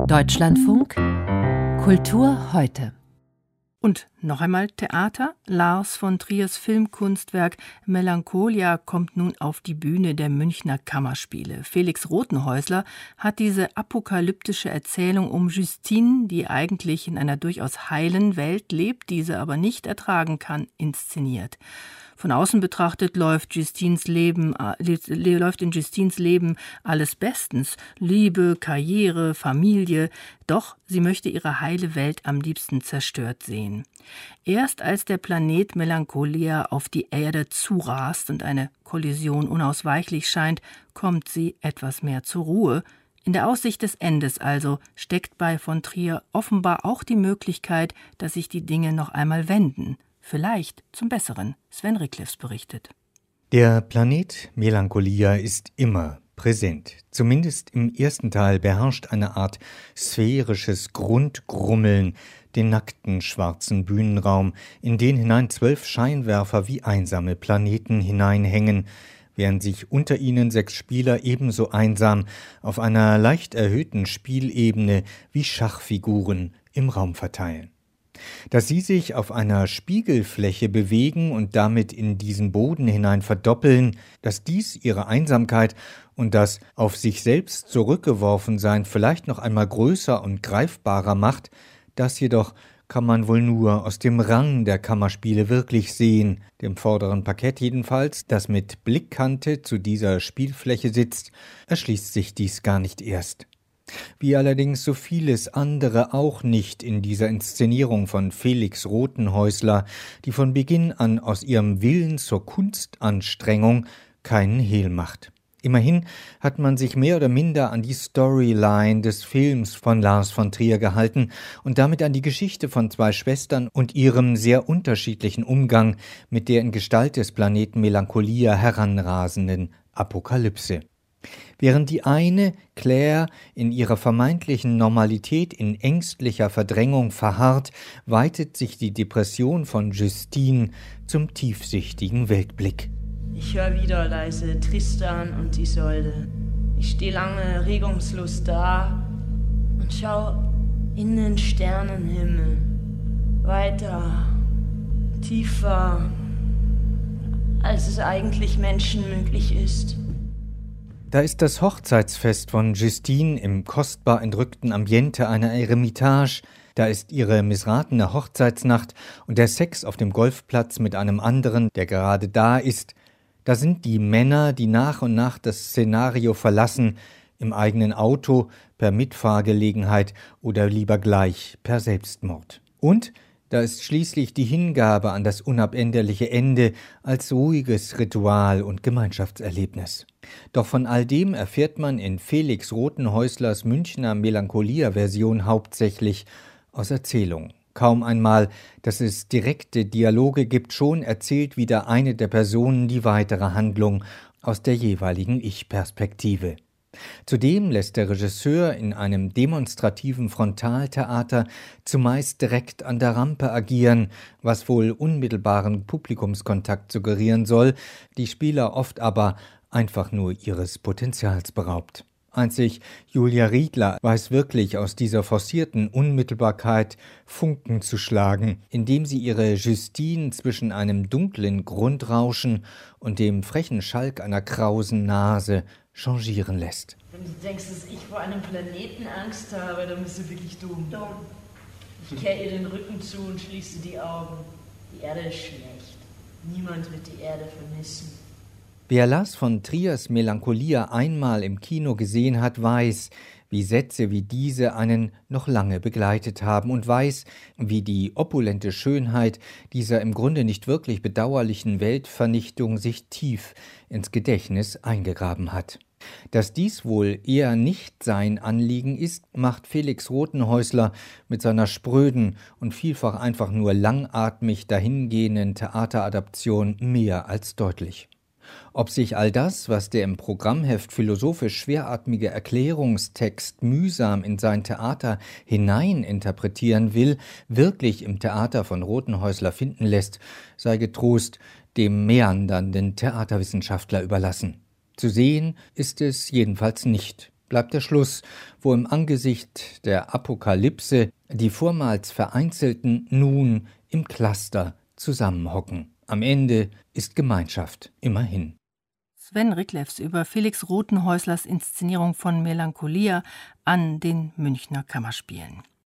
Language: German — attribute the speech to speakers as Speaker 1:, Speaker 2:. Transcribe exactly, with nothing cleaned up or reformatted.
Speaker 1: Deutschlandfunk Kultur heute.
Speaker 2: Und noch einmal Theater. Lars von Triers Filmkunstwerk Melancholia kommt nun auf die Bühne der Münchner Kammerspiele. Felix Rothenhäusler hat diese apokalyptische Erzählung um Justine, die eigentlich in einer durchaus heilen Welt lebt, diese aber nicht ertragen kann, inszeniert. Von außen betrachtet läuft Justines Leben, äh, läuft in Justines Leben alles bestens. Liebe, Karriere, Familie. Doch sie möchte ihre heile Welt am liebsten zerstört sehen. Erst als der Planet Melancholia auf die Erde zurast und eine Kollision unausweichlich scheint, kommt sie etwas mehr zur Ruhe. In der Aussicht des Endes also steckt bei von Trier offenbar auch die Möglichkeit, dass sich die Dinge noch einmal wenden. Vielleicht zum Besseren. Sven Ricklefs berichtet.
Speaker 3: Der Planet Melancholia ist immer präsent. Zumindest im ersten Teil beherrscht eine Art sphärisches Grundgrummeln den nackten schwarzen Bühnenraum, in den hinein zwölf Scheinwerfer wie einsame Planeten hineinhängen, während sich unter ihnen sechs Spieler ebenso einsam auf einer leicht erhöhten Spielebene wie Schachfiguren im Raum verteilen. Dass sie sich auf einer Spiegelfläche bewegen und damit in diesen Boden hinein verdoppeln, dass dies ihre Einsamkeit und das auf sich selbst zurückgeworfen sein vielleicht noch einmal größer und greifbarer macht, das jedoch kann man wohl nur aus dem Rang der Kammerspiele wirklich sehen, dem vorderen Parkett jedenfalls, das mit Blickkante zu dieser Spielfläche sitzt, erschließt sich dies gar nicht erst. Wie allerdings so vieles andere auch nicht in dieser Inszenierung von Felix Rothenhäusler, die von Beginn an aus ihrem Willen zur Kunstanstrengung keinen Hehl macht. Immerhin hat man sich mehr oder minder an die Storyline des Films von Lars von Trier gehalten und damit an die Geschichte von zwei Schwestern und ihrem sehr unterschiedlichen Umgang mit der in Gestalt des Planeten Melancholia heranrasenden Apokalypse. Während die eine, Claire, in ihrer vermeintlichen Normalität in ängstlicher Verdrängung verharrt, weitet sich die Depression von Justine zum tiefsichtigen Weltblick.
Speaker 4: Ich höre wieder leise Tristan und Isolde. Ich stehe lange regungslos da und schau in den Sternenhimmel. Weiter, tiefer, als es eigentlich menschenmöglich ist.
Speaker 3: Da ist das Hochzeitsfest von Justine im kostbar entrückten Ambiente einer Eremitage, da ist ihre missratene Hochzeitsnacht und der Sex auf dem Golfplatz mit einem anderen, der gerade da ist. Da sind die Männer, die nach und nach das Szenario verlassen, im eigenen Auto, per Mitfahrgelegenheit oder lieber gleich per Selbstmord. Und da ist schließlich die Hingabe an das unabänderliche Ende als ruhiges Ritual und Gemeinschaftserlebnis. Doch von all dem erfährt man in Felix Rothenhäuslers Münchner Melancholia-Version hauptsächlich aus Erzählung. Kaum einmal, dass es direkte Dialoge gibt, schon erzählt wieder eine der Personen die weitere Handlung aus der jeweiligen Ich-Perspektive. Zudem lässt der Regisseur in einem demonstrativen Frontaltheater zumeist direkt an der Rampe agieren, was wohl unmittelbaren Publikumskontakt suggerieren soll, die Spieler oft aber einfach nur ihres Potenzials beraubt. Einzig Julia Riedler weiß wirklich aus dieser forcierten Unmittelbarkeit Funken zu schlagen, indem sie ihre Justine zwischen einem dunklen Grundrauschen und dem frechen Schalk einer krausen Nase changieren lässt.
Speaker 4: Wenn du denkst, dass ich vor einem Planeten Angst habe, dann bist du wirklich dumm. Dumm. Ich kehre ihr den Rücken zu und schließe die Augen. Die Erde ist schlecht. Niemand wird die Erde vermissen.
Speaker 3: Wer Lars von Triers Melancholia einmal im Kino gesehen hat, weiß, wie Sätze wie diese einen noch lange begleitet haben und weiß, wie die opulente Schönheit dieser im Grunde nicht wirklich bedauerlichen Weltvernichtung sich tief ins Gedächtnis eingegraben hat. Dass dies wohl eher nicht sein Anliegen ist, macht Felix Rothenhäusler mit seiner spröden und vielfach einfach nur langatmig dahingehenden Theateradaption mehr als deutlich. Ob sich all das, was der im Programmheft philosophisch schweratmige Erklärungstext mühsam in sein Theater hineininterpretieren will, wirklich im Theater von Rothenhäusler finden lässt, sei getrost dem meandernden Theaterwissenschaftler überlassen. Zu sehen ist es jedenfalls nicht. bleibt der Schluss, wo im Angesicht der Apokalypse die vormals Vereinzelten nun im Cluster zusammenhocken. Am Ende ist Gemeinschaft immerhin.
Speaker 2: Sven Riklefs über Felix Rothenhäuslers Inszenierung von Melancholia an den Münchner Kammerspielen.